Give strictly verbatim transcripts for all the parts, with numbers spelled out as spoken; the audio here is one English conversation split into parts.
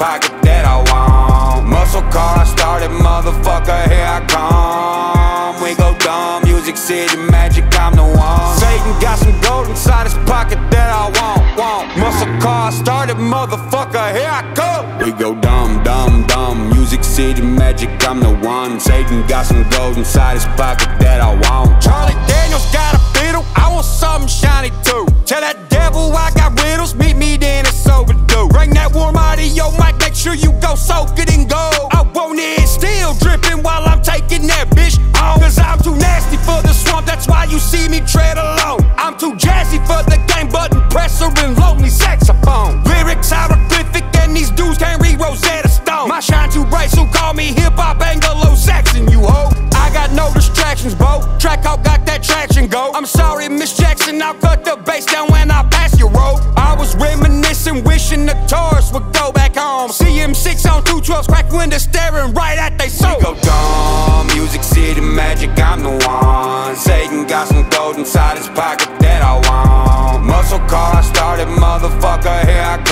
pocket that I want. Muscle car started, motherfucker, here I come. We go dumb, Music City Magic, I'm the one. Satan got some gold inside his pocket that I want, want. Muscle car started, motherfucker, here I come. We go dumb, dumb, dumb, Music City Magic, I'm the one. Satan got some gold inside his pocket that I want. Charlie Daniels got a fiddle, I want something shiny too. Tell that devil I got riddles, meet me then it's overdue. Bring that warm audio mic, make sure you go soak it in gold. I want it still dripping while I'm taking that bitch on. Cause I'm too nasty for the swamp, that's why you see me tread alone. I'm too jazzy for the game button presser and lonely saxophone. Lyrics hieroglyphic and these dudes can't read Rosetta Stone. My shine too bright, so call me hip-hop Anglo-Saxon, you ho. I got no distractions, bo. Track out, got that traction, go. I'm sorry, Miss Jackson, I'll cut the bass down when I pass your road. I was reminiscing, wishing the Taurus would go back home. C M six on two twelves, crack windows, staring right at they soul. We go dumb, Music City Magic, I'm the one. Satan got some gold inside his pocket that I want. Muscle car started, motherfucker, here I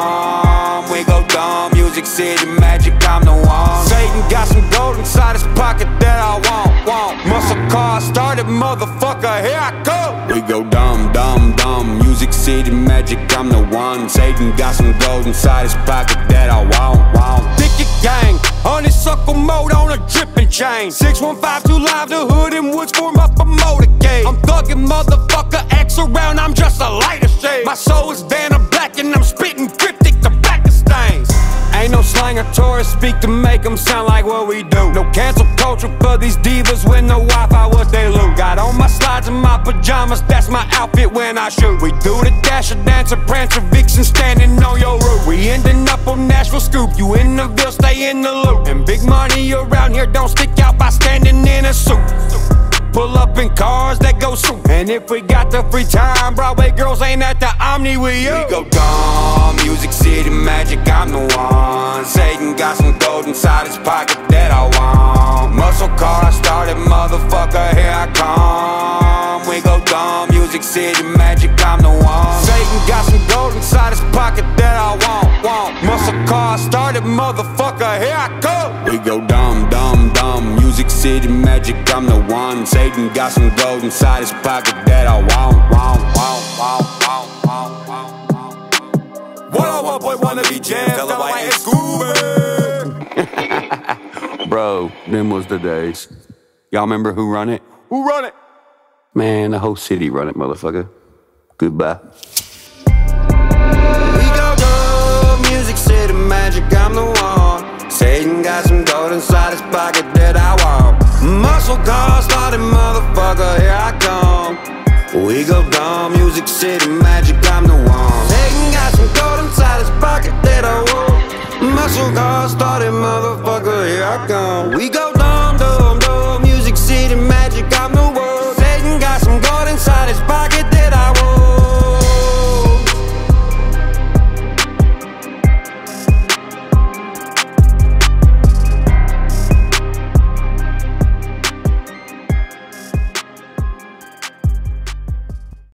come. We go dumb, Music City Magic, I'm the one. Satan got some gold inside his pocket that I want, want. Muscle car started, motherfucker, here I come. We go dumb, dumb, dumb, Music City Magic, I'm the one. Satan got some gold inside his pocket that I want, want. Ticket gang, honeysuckle mode on a dripping chain. Six one five two live, the hood and woods form up a motorcade. I'm thugging, motherfucker, X around, I'm just a lighter shade. My soul is Vanna Black and I'm spitting cryptic tobacco stains. Ain't no slang or tourists speak to make them sound like what we do. No cancel culture for these divas with no Wi-Fi, what they loot. Got on my slides and my pajamas, that's my outfit when I shoot. We do the dasher, dancer, prancer, vixen, standing on your roof. We ending up on Nashville Scoop, you in the Ville, stay in the loop. And big money around here don't stick out by standing in a suit. Pull up in cars that go swoop. And if we got the free time, Broadway girls ain't at the Omni with you. We go dumb, Music City Magic, I'm the one. Satan got some gold inside his pocket that I want. Muscle car started, motherfucker, here I come. We go dumb, Music City Magic, I'm the one. Satan got some gold inside his pocket that I want, want. Muscle car started, motherfucker, here I come. We go dumb, dumb, dumb, Music City Magic, I'm the one. Satan got some gold inside his pocket that I want, want, want, want, want, want, want. one oh one point one to be jammed, Stella White and Scooby. Bro, them was the days. Y'all remember who run it? Who run it? Man, the whole city run it, motherfucker. Goodbye. We go dumb, Music City Magic, I'm the one. Satan got some gold inside his pocket that I want. Muscle car started, motherfucker, here I come. We go dumb, Music City Magic, I'm the one. Satan got some gold inside his pocket that I want. Muscle car started, motherfucker, here I come. We go